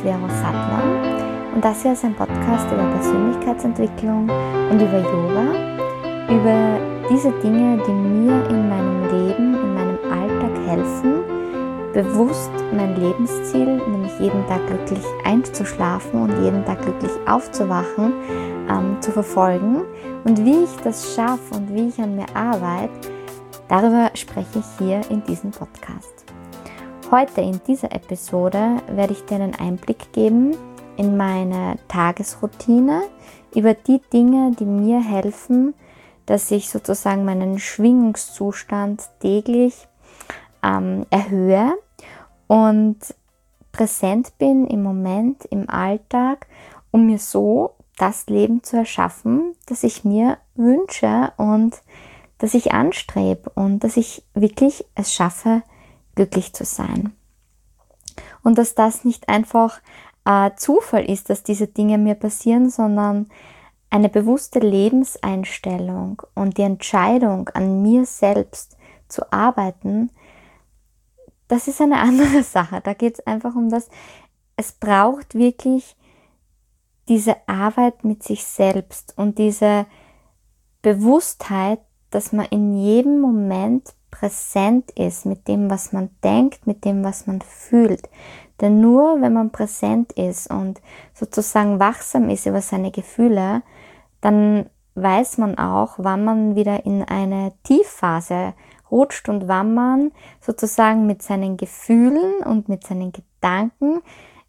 Vero Sattler und das hier ist ein Podcast über Persönlichkeitsentwicklung und über Yoga, über diese Dinge, die mir in meinem Leben, in meinem Alltag helfen, bewusst mein Lebensziel, nämlich jeden Tag glücklich einzuschlafen und jeden Tag glücklich aufzuwachen, zu verfolgen. Und wie ich das schaffe und wie ich an mir arbeite, darüber spreche ich hier in diesem Podcast. Heute in dieser Episode werde ich dir einen Einblick geben in meine Tagesroutine, über die Dinge, die mir helfen, dass ich sozusagen meinen Schwingungszustand täglich erhöhe und präsent bin im Moment, im Alltag, um mir so das Leben zu erschaffen, das ich mir wünsche und das ich anstrebe und dass ich wirklich es schaffe, glücklich zu sein. Und dass das nicht einfach Zufall ist, dass diese Dinge mir passieren, sondern eine bewusste Lebenseinstellung und die Entscheidung, an mir selbst zu arbeiten, das ist eine andere Sache. Da geht es einfach um das, es braucht wirklich diese Arbeit mit sich selbst und diese Bewusstheit, dass man in jedem Moment präsent ist mit dem, was man denkt, mit dem, was man fühlt. Denn nur wenn man präsent ist und sozusagen wachsam ist über seine Gefühle, dann weiß man auch, wann man wieder in eine Tiefphase rutscht und wann man sozusagen mit seinen Gefühlen und mit seinen Gedanken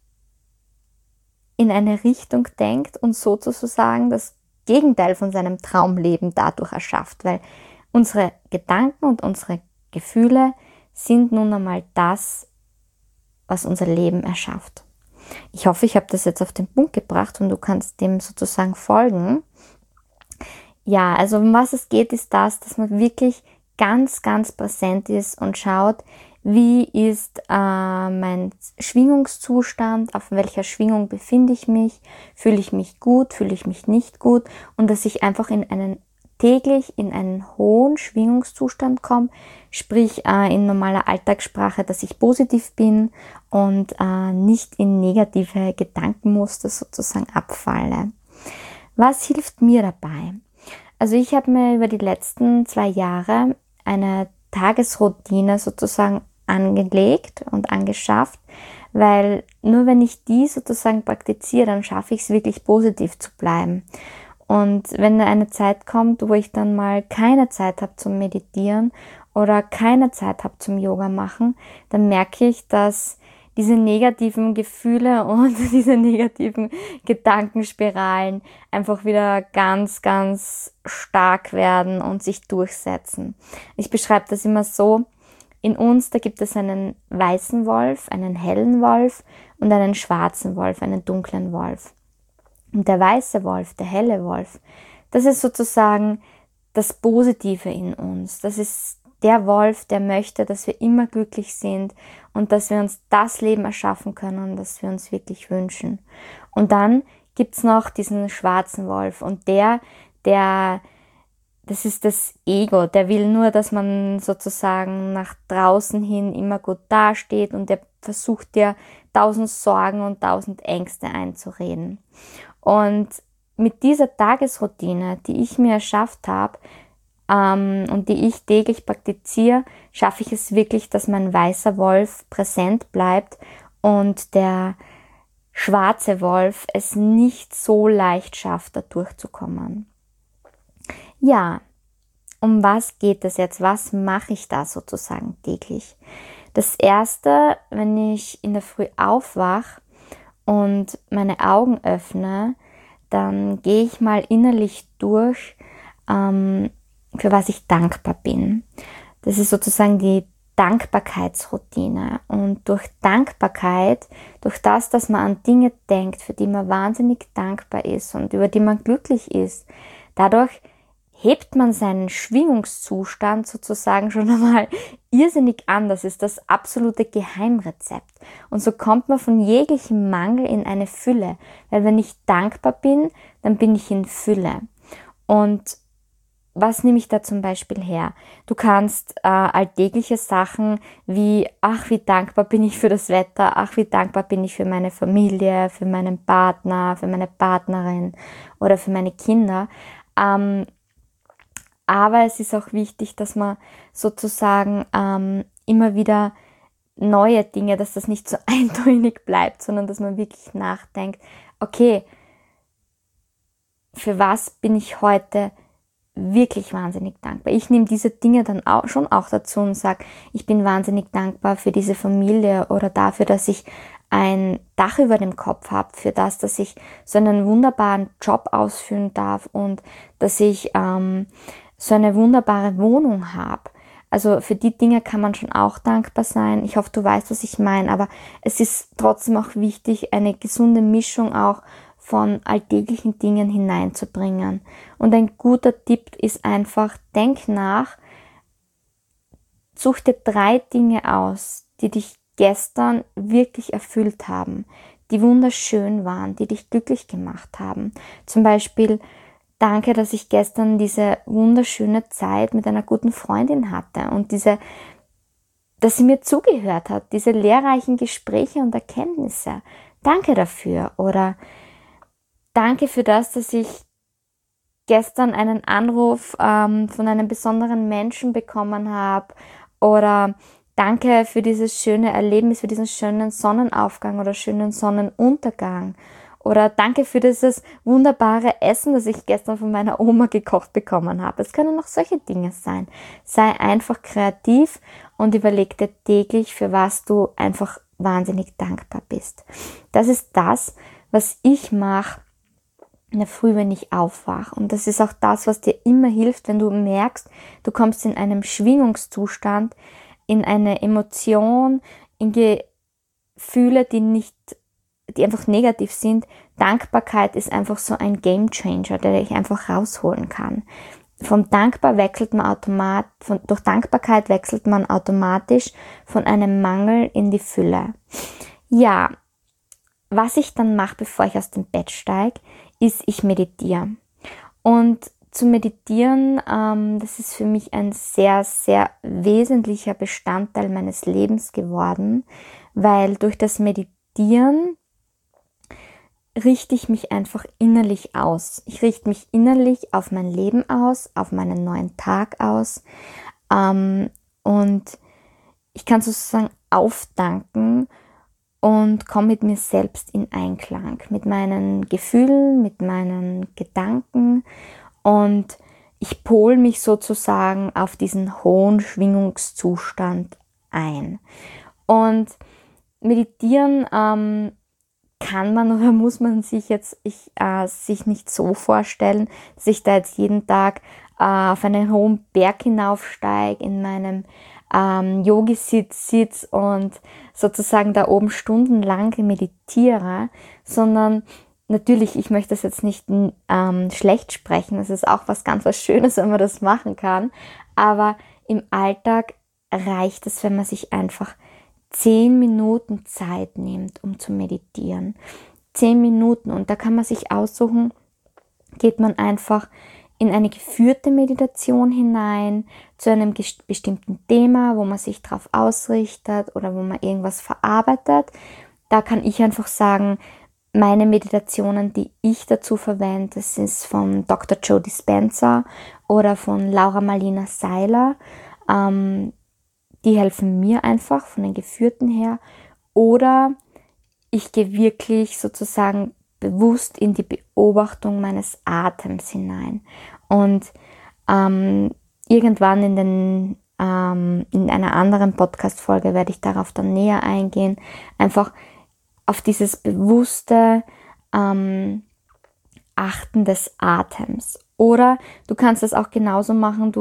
in eine Richtung denkt und sozusagen das Gegenteil von seinem Traumleben dadurch erschafft, weil unsere Gedanken und unsere Gefühle sind nun einmal das, was unser Leben erschafft. Ich hoffe, ich habe das jetzt auf den Punkt gebracht und du kannst dem sozusagen folgen. Ja, also um was es geht, ist das, dass man wirklich ganz, ganz präsent ist und schaut, wie ist mein Schwingungszustand, auf welcher Schwingung befinde ich mich, fühle ich mich gut, fühle ich mich nicht gut und dass ich einfach täglich in einen hohen Schwingungszustand komme, sprich in normaler Alltagssprache, dass ich positiv bin und nicht in negative Gedankenmuster sozusagen abfalle. Was hilft mir dabei? Also ich habe mir über die letzten 2 Jahre eine Tagesroutine sozusagen angelegt und angeschafft, weil nur wenn ich die sozusagen praktiziere, dann schaffe ich es wirklich positiv zu bleiben. Und wenn eine Zeit kommt, wo ich dann mal keine Zeit habe zum Meditieren oder keine Zeit habe zum Yoga machen, dann merke ich, dass diese negativen Gefühle und diese negativen Gedankenspiralen einfach wieder ganz, ganz stark werden und sich durchsetzen. Ich beschreibe das immer so, in uns, da gibt es einen weißen Wolf, einen hellen Wolf und einen schwarzen Wolf, einen dunklen Wolf. Und der weiße Wolf, der helle Wolf, das ist sozusagen das Positive in uns. Das ist der Wolf, der möchte, dass wir immer glücklich sind und dass wir uns das Leben erschaffen können, das wir uns wirklich wünschen. Und dann gibt's noch diesen schwarzen Wolf und das ist das Ego, der will nur, dass man sozusagen nach draußen hin immer gut dasteht und der versucht dir 1000 Sorgen und 1000 Ängste einzureden. Und mit dieser Tagesroutine, die ich mir erschafft habe und die ich täglich praktiziere, schaffe ich es wirklich, dass mein weißer Wolf präsent bleibt und der schwarze Wolf es nicht so leicht schafft, da durchzukommen. Ja, um was geht es jetzt? Was mache ich da sozusagen täglich? Das Erste, wenn ich in der Früh aufwache und meine Augen öffne, dann gehe ich mal innerlich durch, für was ich dankbar bin. Das ist sozusagen die Dankbarkeitsroutine. Und durch Dankbarkeit, durch das, dass man an Dinge denkt, für die man wahnsinnig dankbar ist und über die man glücklich ist, dadurch hebt man seinen Schwingungszustand sozusagen schon einmal irrsinnig an. Das ist das absolute Geheimrezept. Und so kommt man von jeglichem Mangel in eine Fülle. Weil wenn ich dankbar bin, dann bin ich in Fülle. Und was nehme ich da zum Beispiel her? Du kannst alltägliche Sachen wie, ach, wie dankbar bin ich für das Wetter, ach, wie dankbar bin ich für meine Familie, für meinen Partner, für meine Partnerin oder für meine Kinder. Aber es ist auch wichtig, dass man sozusagen immer wieder neue Dinge, dass das nicht so eindeutig bleibt, sondern dass man wirklich nachdenkt, okay, für was bin ich heute wirklich wahnsinnig dankbar. Ich nehme diese Dinge dann schon auch dazu und sage, ich bin wahnsinnig dankbar für diese Familie oder dafür, dass ich ein Dach über dem Kopf habe, für das, dass ich so einen wunderbaren Job ausführen darf und dass ich so eine wunderbare Wohnung habe. Also für die Dinge kann man schon auch dankbar sein. Ich hoffe, du weißt, was ich meine, aber es ist trotzdem auch wichtig, eine gesunde Mischung auch von alltäglichen Dingen hineinzubringen. Und ein guter Tipp ist einfach, denk nach, such dir 3 Dinge aus, die dich gestern wirklich erfüllt haben, die wunderschön waren, die dich glücklich gemacht haben. Zum Beispiel, danke, dass ich gestern diese wunderschöne Zeit mit einer guten Freundin hatte und dass sie mir zugehört hat, diese lehrreichen Gespräche und Erkenntnisse. Danke dafür. Oder danke für das, dass ich gestern einen Anruf von einem besonderen Menschen bekommen habe. Oder danke für dieses schöne Erlebnis, für diesen schönen Sonnenaufgang oder schönen Sonnenuntergang. Oder danke für dieses wunderbare Essen, das ich gestern von meiner Oma gekocht bekommen habe. Es können auch solche Dinge sein. Sei einfach kreativ und überleg dir täglich, für was du einfach wahnsinnig dankbar bist. Das ist das, was ich mache in der Früh, wenn ich aufwache. Und das ist auch das, was dir immer hilft, wenn du merkst, du kommst in einem Schwingungszustand, in eine Emotion, in Gefühle, die einfach negativ sind. Dankbarkeit ist einfach so ein Gamechanger, der dich einfach rausholen kann. Durch Dankbarkeit wechselt man automatisch von einem Mangel in die Fülle. Ja, was ich dann mache, bevor ich aus dem Bett steige, ist, ich meditiere. Und zu meditieren, das ist für mich ein sehr, sehr wesentlicher Bestandteil meines Lebens geworden, weil durch das Meditieren richte ich mich einfach innerlich aus. Ich richte mich innerlich auf mein Leben aus, auf meinen neuen Tag aus. Und ich kann sozusagen auftanken und komme mit mir selbst in Einklang, mit meinen Gefühlen, mit meinen Gedanken. Und ich pole mich sozusagen auf diesen hohen Schwingungszustand ein. Und meditieren kann man oder muss man sich jetzt sich nicht so vorstellen, dass ich da jetzt jeden Tag auf einen hohen Berg hinaufsteige, in meinem Yogi-Sitz sitze und sozusagen da oben stundenlang meditiere, sondern natürlich, ich möchte das jetzt nicht schlecht sprechen, das ist auch was ganz was Schönes, wenn man das machen kann, aber im Alltag reicht es, wenn man sich einfach 10 Minuten Zeit nimmt, um zu meditieren. 10 Minuten, und da kann man sich aussuchen, geht man einfach in eine geführte Meditation hinein, zu einem bestimmten Thema, wo man sich darauf ausrichtet oder wo man irgendwas verarbeitet. Da kann ich einfach sagen, meine Meditationen, die ich dazu verwende, das ist von Dr. Joe Dispenza oder von Laura Marlina Seiler. Die helfen mir einfach von den Geführten her. Oder ich gehe wirklich sozusagen bewusst in die Beobachtung meines Atems hinein. Und irgendwann in einer anderen Podcast-Folge werde ich darauf dann näher eingehen. Einfach auf dieses bewusste Achten des Atems. Oder du kannst das auch genauso machen,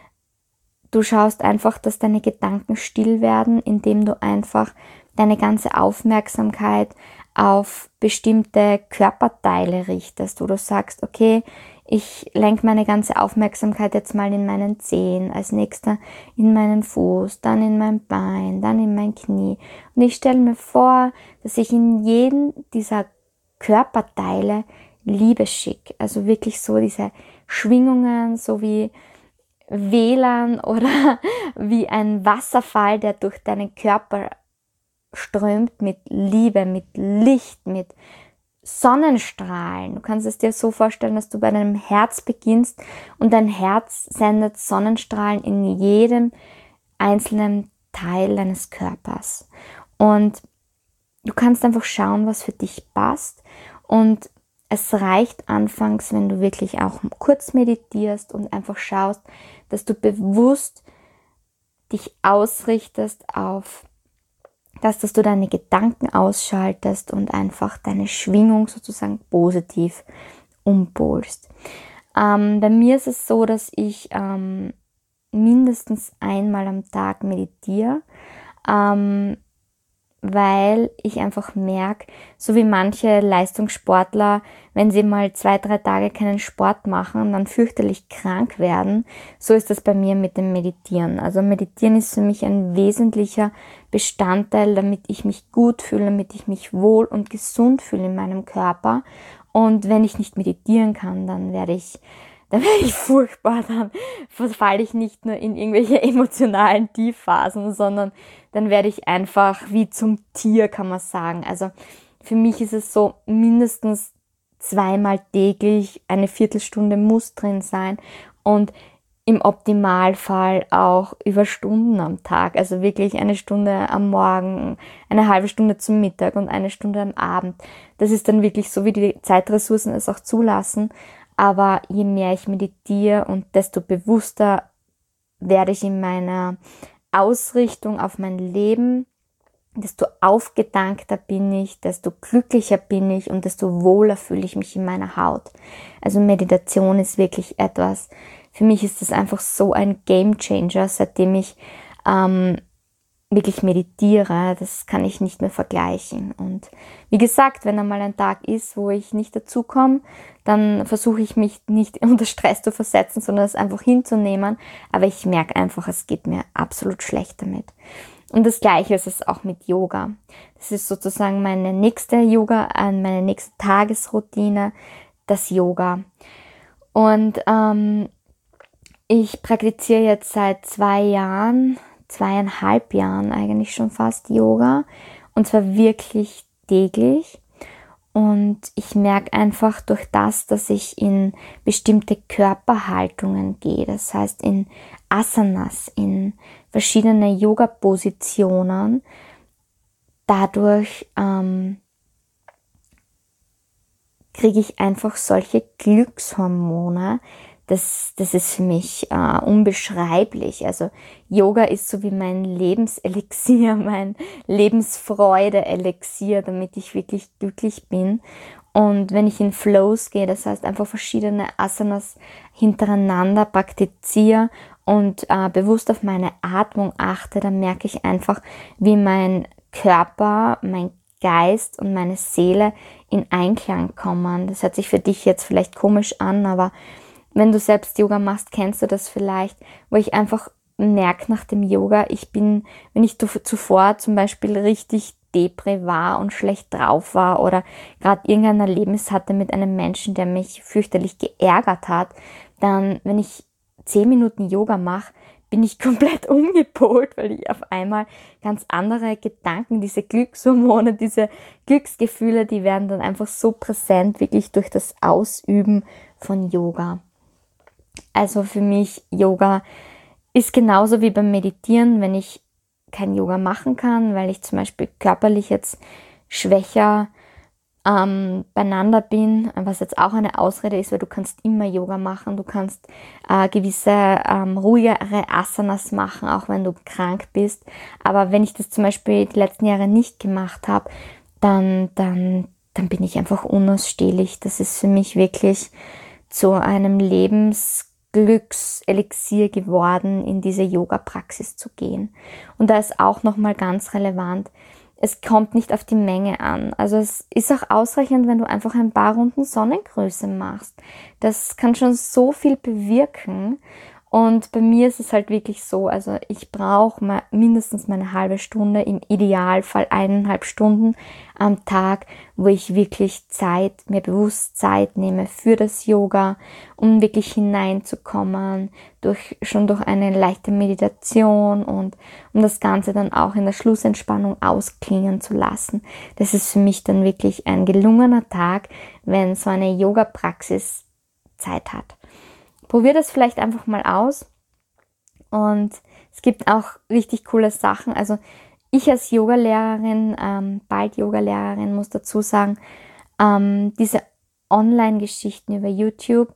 du schaust einfach, dass deine Gedanken still werden, indem du einfach deine ganze Aufmerksamkeit auf bestimmte Körperteile richtest, wo du sagst, okay, ich lenke meine ganze Aufmerksamkeit jetzt mal in meinen Zehen, als nächster in meinen Fuß, dann in mein Bein, dann in mein Knie. Und ich stelle mir vor, dass ich in jeden dieser Körperteile Liebe schicke, also wirklich so diese Schwingungen, so wie WLAN oder wie ein Wasserfall, der durch deinen Körper strömt mit Liebe, mit Licht, mit Sonnenstrahlen. Du kannst es dir so vorstellen, dass du bei deinem Herz beginnst und dein Herz sendet Sonnenstrahlen in jedem einzelnen Teil deines Körpers. Und du kannst einfach schauen, was für dich passt. Und es reicht anfangs, wenn du wirklich auch kurz meditierst und einfach schaust, dass du bewusst dich ausrichtest auf das, dass du deine Gedanken ausschaltest und einfach deine Schwingung sozusagen positiv umpolst. Bei mir ist es so, dass ich mindestens einmal am Tag meditiere, weil ich einfach merke, so wie manche Leistungssportler, wenn sie mal 2-3 Tage keinen Sport machen, dann fürchterlich krank werden, so ist das bei mir mit dem Meditieren. Also Meditieren ist für mich ein wesentlicher Bestandteil, damit ich mich gut fühle, damit ich mich wohl und gesund fühle in meinem Körper. Und wenn ich nicht meditieren kann, dann werde ich furchtbar, dann verfalle ich nicht nur in irgendwelche emotionalen Tiefphasen, sondern dann werde ich einfach wie zum Tier, kann man sagen. Also für mich ist es so, mindestens 2-mal täglich eine Viertelstunde muss drin sein und im Optimalfall auch über Stunden am Tag. Also wirklich eine Stunde am Morgen, eine halbe Stunde zum Mittag und eine Stunde am Abend. Das ist dann wirklich so, wie die Zeitressourcen es auch zulassen. Aber je mehr ich meditiere und desto bewusster werde ich in meiner Ausrichtung auf mein Leben, desto aufgedankter bin ich, desto glücklicher bin ich und desto wohler fühle ich mich in meiner Haut. Also Meditation ist wirklich etwas, für mich ist das einfach so ein Gamechanger, seitdem ich wirklich meditiere, das kann ich nicht mehr vergleichen. Und wie gesagt, wenn einmal ein Tag ist, wo ich nicht dazu komme, dann versuche ich mich nicht unter Stress zu versetzen, sondern es einfach hinzunehmen. Aber ich merke einfach, es geht mir absolut schlecht damit. Und das Gleiche ist es auch mit Yoga. Das ist sozusagen meine nächste meine nächste Tagesroutine, das Yoga. Und ich praktiziere jetzt seit 2,5 Jahren eigentlich schon fast Yoga, und zwar wirklich täglich. Und ich merke einfach durch das, dass ich in bestimmte Körperhaltungen gehe, das heißt in Asanas, in verschiedene Yoga-Positionen, dadurch kriege ich einfach solche Glückshormone. Das ist für mich unbeschreiblich. Also Yoga ist so wie mein Lebenselixier, mein Lebensfreude-Elixier, damit ich wirklich glücklich bin. Und wenn ich in Flows gehe, das heißt einfach verschiedene Asanas hintereinander praktiziere und bewusst auf meine Atmung achte, dann merke ich einfach, wie mein Körper, mein Geist und meine Seele in Einklang kommen. Das hört sich für dich jetzt vielleicht komisch an, aber wenn du selbst Yoga machst, kennst du das vielleicht, wo ich einfach merke nach dem Yoga, wenn ich zuvor zum Beispiel richtig depri war und schlecht drauf war oder gerade irgendein Erlebnis hatte mit einem Menschen, der mich fürchterlich geärgert hat, dann, wenn ich 10 Minuten Yoga mache, bin ich komplett umgepolt, weil ich auf einmal ganz andere Gedanken, diese Glückshormone, diese Glücksgefühle, die werden dann einfach so präsent, wirklich durch das Ausüben von Yoga. Also für mich, Yoga ist genauso wie beim Meditieren, wenn ich kein Yoga machen kann, weil ich zum Beispiel körperlich jetzt schwächer beieinander bin, was jetzt auch eine Ausrede ist, weil du kannst immer Yoga machen, du kannst gewisse ruhigere Asanas machen, auch wenn du krank bist. Aber wenn ich das zum Beispiel die letzten Jahre nicht gemacht habe, dann bin ich einfach unausstehlich. Das ist für mich wirklich zu einem Lebensglückselixier geworden, in diese Yoga-Praxis zu gehen. Und da ist auch nochmal ganz relevant, es kommt nicht auf die Menge an. Also es ist auch ausreichend, wenn du einfach ein paar Runden Sonnengrüße machst. Das kann schon so viel bewirken. Und bei mir ist es halt wirklich so, also ich brauche mindestens meine halbe Stunde, im Idealfall 1,5 Stunden am Tag, wo ich wirklich mir bewusst Zeit nehme für das Yoga, um wirklich hineinzukommen, schon durch eine leichte Meditation und um das Ganze dann auch in der Schlussentspannung ausklingen zu lassen. Das ist für mich dann wirklich ein gelungener Tag, wenn so eine Yoga-Praxis Zeit hat. Probier das vielleicht einfach mal aus und es gibt auch richtig coole Sachen. Also ich als Yogalehrerin, bald Yogalehrerin, muss dazu sagen, diese Online-Geschichten über YouTube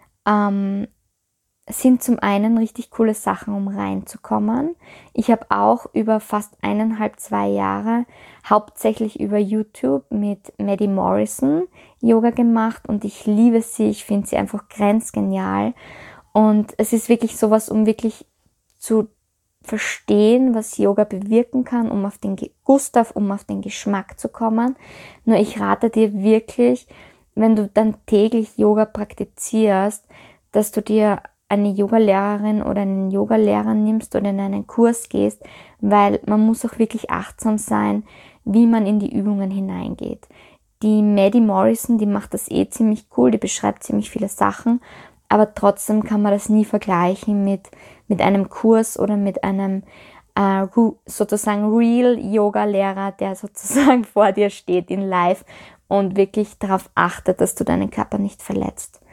sind zum einen richtig coole Sachen, um reinzukommen. Ich habe auch über fast 1,5, 2 Jahre hauptsächlich über YouTube mit Maddie Morrison Yoga gemacht und ich liebe sie, ich finde sie einfach grenzgenial und es ist wirklich sowas, um wirklich zu verstehen, was Yoga bewirken kann, um auf den Gustav, um auf den Geschmack zu kommen. Nur ich rate dir wirklich, wenn du dann täglich Yoga praktizierst, dass du dir eine Yogalehrerin oder einen Yogalehrer nimmst oder in einen Kurs gehst, weil man muss auch wirklich achtsam sein, wie man in die Übungen hineingeht. Die Maddie Morrison, die macht das ziemlich cool, die beschreibt ziemlich viele Sachen, aber trotzdem kann man das nie vergleichen mit einem Kurs oder mit einem sozusagen Real-Yoga-Lehrer, der sozusagen vor dir steht in live und wirklich darauf achtet, dass du deinen Körper nicht verletzt.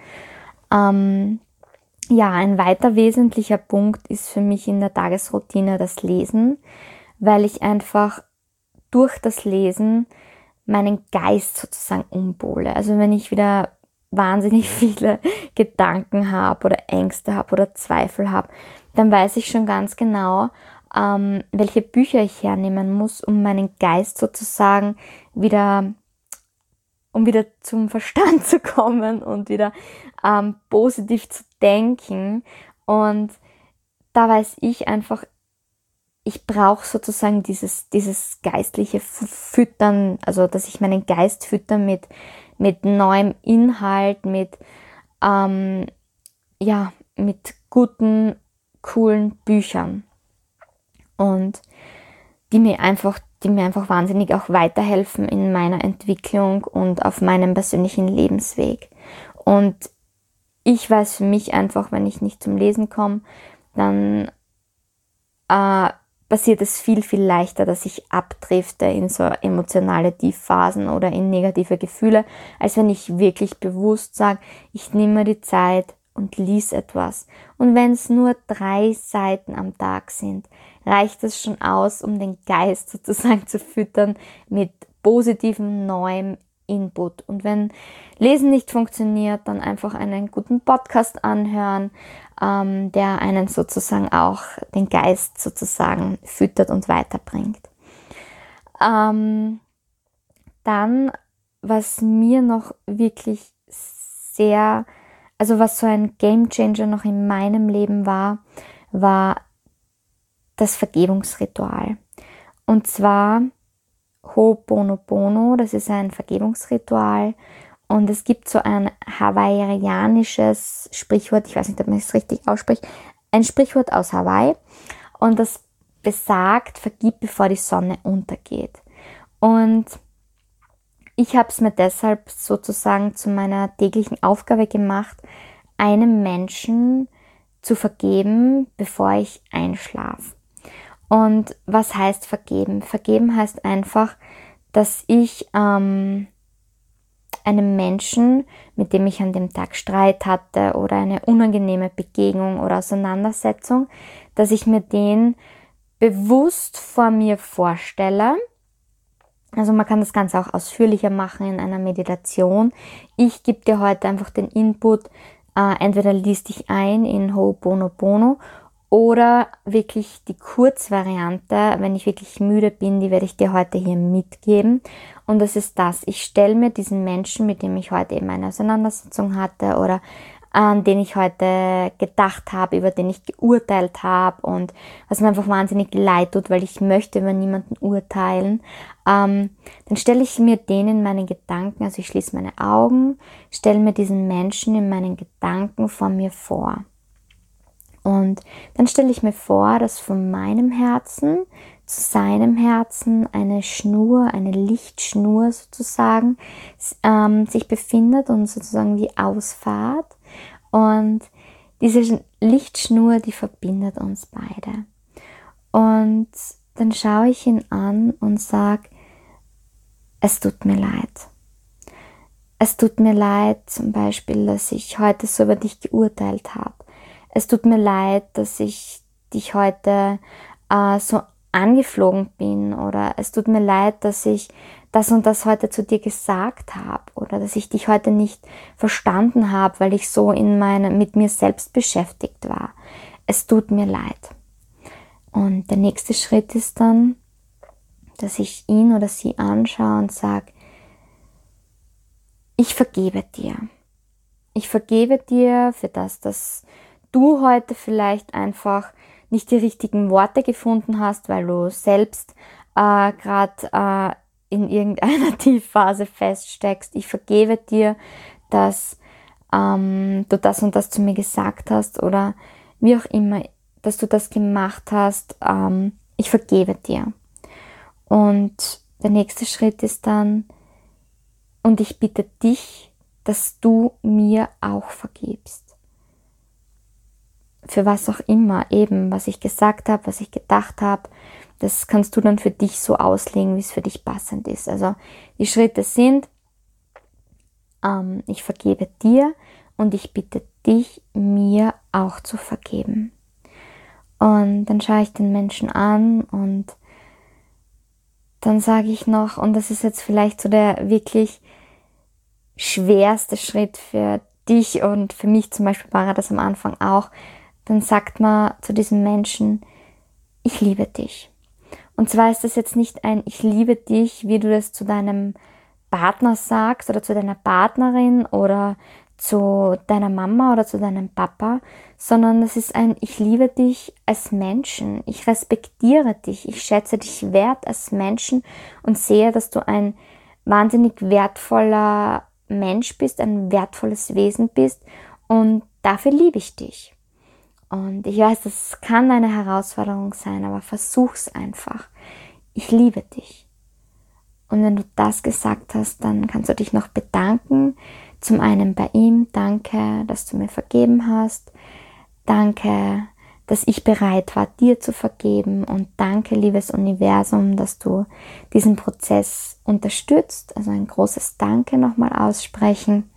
Ja, ein weiter wesentlicher Punkt ist für mich in der Tagesroutine das Lesen, weil ich einfach durch das Lesen meinen Geist sozusagen umpole. Also wenn ich wieder wahnsinnig viele Gedanken habe oder Ängste habe oder Zweifel habe, dann weiß ich schon ganz genau, welche Bücher ich hernehmen muss, um meinen Geist sozusagen wieder zum Verstand zu kommen und wieder positiv zu denken. Und da weiß ich einfach, ich brauche sozusagen dieses geistliche Füttern, also dass ich meinen Geist fütter mit neuem Inhalt, mit guten, coolen Büchern. Und die mir einfach wahnsinnig auch weiterhelfen in meiner Entwicklung und auf meinem persönlichen Lebensweg. Und ich weiß für mich einfach, wenn ich nicht zum Lesen komme, dann passiert es viel, viel leichter, dass ich abdrifte in so emotionale Tiefphasen oder in negative Gefühle, als wenn ich wirklich bewusst sage, ich nehme mir die Zeit und lies etwas. Und wenn es nur 3 Seiten am Tag sind, reicht es schon aus, um den Geist sozusagen zu füttern mit positivem, neuem Input. Und wenn Lesen nicht funktioniert, dann einfach einen guten Podcast anhören, der einen sozusagen auch den Geist sozusagen füttert und weiterbringt. Dann, was mir noch wirklich was so ein Gamechanger noch in meinem Leben war das Vergebungsritual. Und zwar Ho'oponopono, das ist ein Vergebungsritual und es gibt so ein hawaiianisches Sprichwort, ich weiß nicht, ob man es richtig ausspricht, ein Sprichwort aus Hawaii und das besagt, vergib bevor die Sonne untergeht. Und ich habe es mir deshalb sozusagen zu meiner täglichen Aufgabe gemacht, einem Menschen zu vergeben, bevor ich einschlafe. Und was heißt vergeben? Vergeben heißt einfach, dass ich einem Menschen, mit dem ich an dem Tag Streit hatte oder eine unangenehme Begegnung oder Auseinandersetzung, dass ich mir den bewusst vor mir vorstelle. Also man kann das Ganze auch ausführlicher machen in einer Meditation. Ich gebe dir heute einfach den Input, entweder liest dich ein in Ho'oponopono oder wirklich die Kurzvariante, wenn ich wirklich müde bin, die werde ich dir heute hier mitgeben. Und das ist das, ich stelle mir diesen Menschen, mit dem ich heute eben eine Auseinandersetzung hatte oder an den ich heute gedacht habe, über den ich geurteilt habe und was mir einfach wahnsinnig leid tut, weil ich möchte über niemanden urteilen, dann stelle ich mir den in meinen Gedanken, also ich schließe meine Augen, stelle mir diesen Menschen in meinen Gedanken vor mir vor. Und dann stelle ich mir vor, dass von meinem Herzen zu seinem Herzen eine Schnur, eine Lichtschnur sozusagen, sich befindet und sozusagen wie Ausfahrt. Und diese Lichtschnur, die verbindet uns beide. Und dann schaue ich ihn an und sage, es tut mir leid. Es tut mir leid zum Beispiel, dass ich heute so über dich geurteilt habe. Es tut mir leid, dass ich dich heute so angeflogen bin, oder es tut mir leid, dass ich das und das heute zu dir gesagt habe, oder dass ich dich heute nicht verstanden habe, weil ich so mit mir selbst beschäftigt war. Es tut mir leid. Und der nächste Schritt ist dann, dass ich ihn oder sie anschaue und sage, ich vergebe dir. Ich vergebe dir für das, dass du heute vielleicht einfach nicht die richtigen Worte gefunden hast, weil du selbst gerade in irgendeiner Tiefphase feststeckst. Ich vergebe dir, dass du das und das zu mir gesagt hast oder wie auch immer, dass du das gemacht hast. Ich vergebe dir. Und der nächste Schritt ist dann, und ich bitte dich, dass du mir auch vergibst. Für was auch immer, eben, was ich gesagt habe, was ich gedacht habe, das kannst du dann für dich so auslegen, wie es für dich passend ist. Also die Schritte sind, ich vergebe dir und ich bitte dich, mir auch zu vergeben. Und dann schaue ich den Menschen an und dann sage ich noch, und das ist jetzt vielleicht so der wirklich schwerste Schritt für dich und für mich zum Beispiel war das am Anfang auch, dann sagt man zu diesem Menschen, ich liebe dich. Und zwar ist das jetzt nicht ein ich liebe dich, wie du das zu deinem Partner sagst oder zu deiner Partnerin oder zu deiner Mama oder zu deinem Papa, sondern das ist ein ich liebe dich als Menschen, ich respektiere dich, ich schätze dich wert als Menschen und sehe, dass du ein wahnsinnig wertvoller Mensch bist, ein wertvolles Wesen bist und dafür liebe ich dich. Und ich weiß, das kann eine Herausforderung sein, aber versuch's einfach. Ich liebe dich. Und wenn du das gesagt hast, dann kannst du dich noch bedanken. Zum einen bei ihm, danke, dass du mir vergeben hast. Danke, dass ich bereit war, dir zu vergeben. Und danke, liebes Universum, dass du diesen Prozess unterstützt. Also ein großes Danke nochmal aussprechen.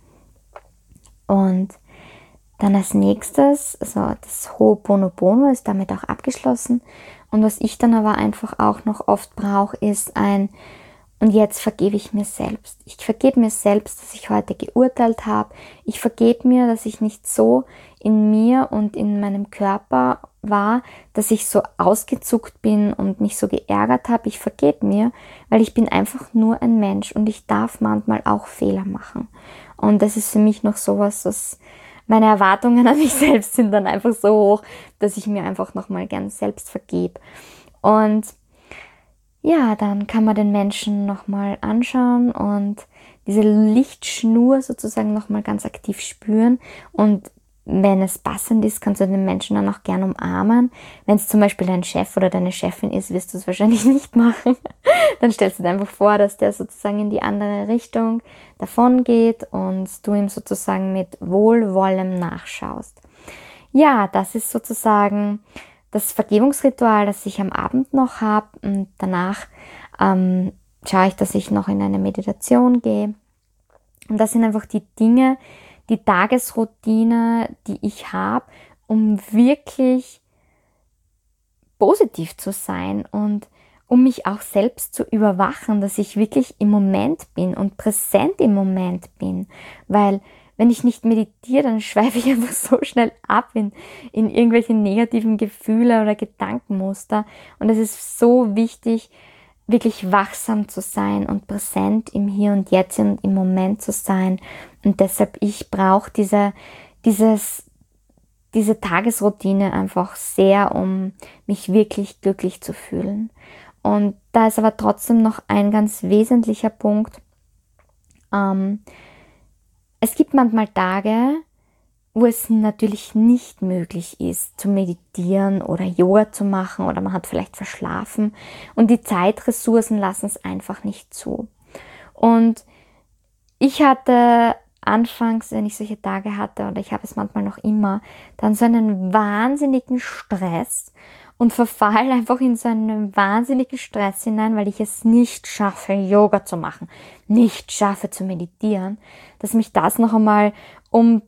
Und dann als nächstes, also das Ho'oponopono ist damit auch abgeschlossen. Und was ich dann aber einfach auch noch oft brauche, ist und jetzt vergebe ich mir selbst. Ich vergebe mir selbst, dass ich heute geurteilt habe. Ich vergebe mir, dass ich nicht so in mir und in meinem Körper war, dass ich so ausgezuckt bin und mich so geärgert habe. Ich vergebe mir, weil ich bin einfach nur ein Mensch und ich darf manchmal auch Fehler machen. Und das ist für mich noch sowas, was meine Erwartungen an mich selbst sind dann einfach so hoch, dass ich mir einfach nochmal gern selbst vergebe. Und ja, dann kann man den Menschen nochmal anschauen und diese Lichtschnur sozusagen nochmal ganz aktiv spüren. Und wenn es passend ist, kannst du den Menschen dann auch gern umarmen. Wenn es zum Beispiel dein Chef oder deine Chefin ist, wirst du es wahrscheinlich nicht machen. Dann stellst du dir einfach vor, dass der sozusagen in die andere Richtung davon geht und du ihm sozusagen mit Wohlwollen nachschaust. Ja, das ist sozusagen das Vergebungsritual, das ich am Abend noch habe, und danach schaue ich, dass ich noch in eine Meditation gehe. Und das sind einfach die Dinge, die Tagesroutine, die ich habe, um wirklich positiv zu sein und um mich auch selbst zu überwachen, dass ich wirklich im Moment bin und präsent im Moment bin, weil wenn ich nicht meditiere, dann schweife ich einfach so schnell ab in irgendwelche negativen Gefühle oder Gedankenmuster. Und es ist so wichtig, wirklich wachsam zu sein und präsent im Hier und Jetzt und im Moment zu sein. Und deshalb, ich brauche diese Tagesroutine einfach sehr, um mich wirklich glücklich zu fühlen. Und da ist aber trotzdem noch ein ganz wesentlicher Punkt. Es gibt manchmal Tage, wo es natürlich nicht möglich ist, zu meditieren oder Yoga zu machen oder man hat vielleicht verschlafen und die Zeitressourcen lassen es einfach nicht zu. Und ich hatte anfangs, wenn ich solche Tage hatte, oder ich habe es manchmal noch immer, dann so einen wahnsinnigen Stress und verfall einfach in so einen wahnsinnigen Stress hinein, weil ich es nicht schaffe, Yoga zu machen, nicht schaffe zu meditieren, dass mich das noch einmal um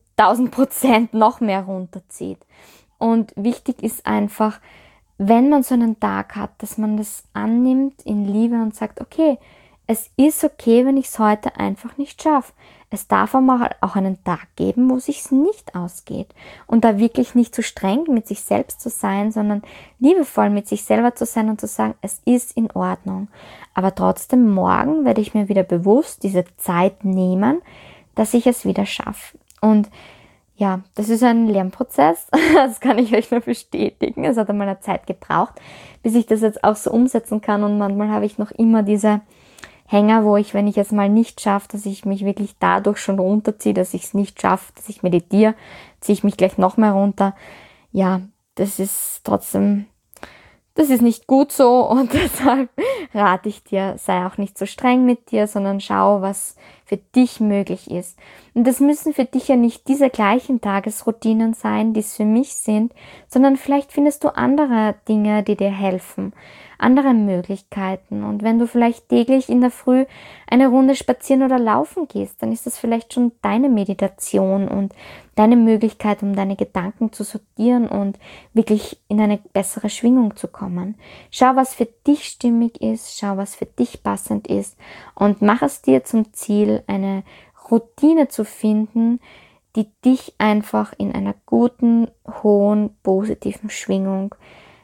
1000% noch mehr runterzieht. Und wichtig ist einfach, wenn man so einen Tag hat, dass man das annimmt in Liebe und sagt, okay, es ist okay, wenn ich es heute einfach nicht schaffe. Es darf auch einen Tag geben, wo es sich nicht ausgeht. Und da wirklich nicht zu streng mit sich selbst zu sein, sondern liebevoll mit sich selber zu sein und zu sagen, es ist in Ordnung. Aber trotzdem, morgen werde ich mir wieder bewusst diese Zeit nehmen, dass ich es wieder schaffe. Und ja, das ist ein Lernprozess, das kann ich euch nur bestätigen. Es hat einmal eine Zeit gebraucht, bis ich das jetzt auch so umsetzen kann. Und manchmal habe ich noch immer diese Hänger, wo ich, wenn ich es mal nicht schaffe, dass ich mich wirklich dadurch schon runterziehe, dass ich es nicht schaffe, dass ich meditiere, ziehe ich mich gleich noch mehr runter. Ja, das ist trotzdem, das ist nicht gut so und deshalb rate ich dir, sei auch nicht so streng mit dir, sondern schau, was für dich möglich ist. Und das müssen für dich ja nicht diese gleichen Tagesroutinen sein, die es für mich sind, sondern vielleicht findest du andere Dinge, die dir helfen, andere Möglichkeiten. Und wenn du vielleicht täglich in der Früh eine Runde spazieren oder laufen gehst, dann ist das vielleicht schon deine Meditation und deine Möglichkeit, um deine Gedanken zu sortieren und wirklich in eine bessere Schwingung zu kommen. Schau, was für dich stimmig ist, schau, was für dich passend ist und mach es dir zum Ziel, eine Routine zu finden, die dich einfach in einer guten, hohen, positiven Schwingung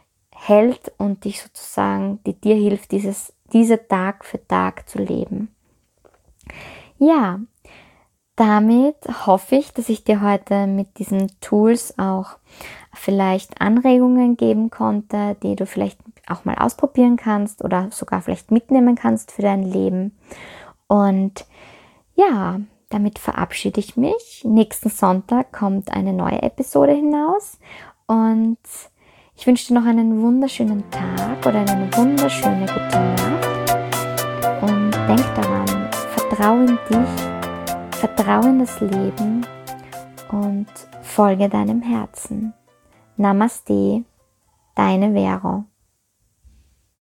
hält und dich sozusagen, die dir hilft, diese Tag für Tag zu leben. Ja, damit hoffe ich, dass ich dir heute mit diesen Tools auch vielleicht Anregungen geben konnte, die du vielleicht auch mal ausprobieren kannst oder sogar vielleicht mitnehmen kannst für dein Leben. Und ja, damit verabschiede ich mich. Nächsten Sonntag kommt eine neue Episode hinaus und ich wünsche dir noch einen wunderschönen Tag oder eine wunderschöne gute Nacht und denk daran, vertraue in dich, vertraue in das Leben und folge deinem Herzen. Namaste, deine Vero.